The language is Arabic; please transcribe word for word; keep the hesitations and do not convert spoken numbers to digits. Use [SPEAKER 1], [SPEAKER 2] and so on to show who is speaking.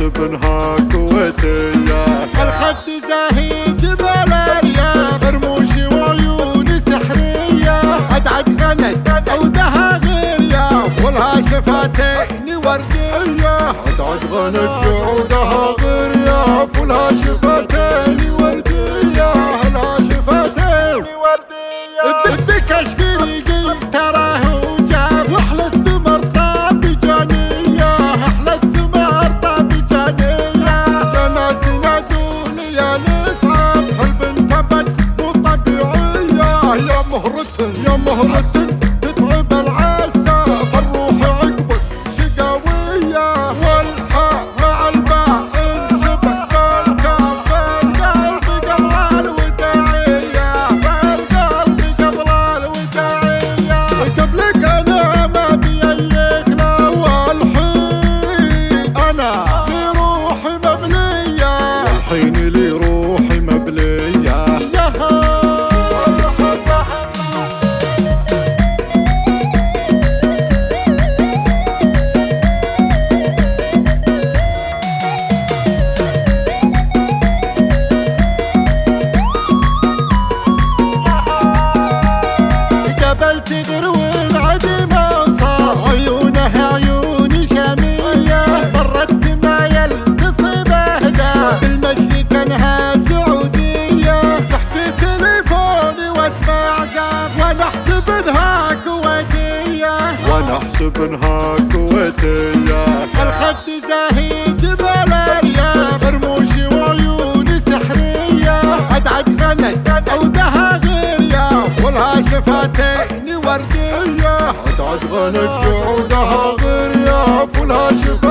[SPEAKER 1] احسب انها كويتية.
[SPEAKER 2] الخد زاهي جبال الرياض، رموشي وعيوني سحرية، ادعد غنت عودها غيرية، ولها شفاتين وردية.
[SPEAKER 1] ادعد غنت عودها غيرية، فولها شفاتين وردية، لها شفاتين وردية.
[SPEAKER 2] بكشف ريقي تراه وجاب، واحلى الثمر طاب جانية، احلى الثمر طاب جانية.
[SPEAKER 1] يا ناس نادون يا نسعف، هالبنت بد وطبيعية، يا مهرة يا مهرة تتعب العسى، فالروح عقبك شقاوية. والحاء مع الباء انسبك بالكاف، القلب قبل الوداعية، القلب قبل الوداعية.
[SPEAKER 2] قبلك انا ما بيك لا، والحين
[SPEAKER 1] انا
[SPEAKER 2] بروحي مبنية،
[SPEAKER 1] والحين لي روحي مبلية.
[SPEAKER 2] قبلت غروي العدم صار، عيونها عيوني شامية، مرت ما يلتصب اهدى، بالمشي كانها سعودية. تحكي تليفوني واسمع زاف، وانا احسب انها كويتية،
[SPEAKER 1] وانا احسب انها كويتية.
[SPEAKER 2] الخد زاهي جبال الرياض، رموشي وعيوني سحرية، ادعد غنت عودها غيرية، ولها شفاتين وردية.
[SPEAKER 1] ادعد غنت عودها غيرية، فولها شفاتين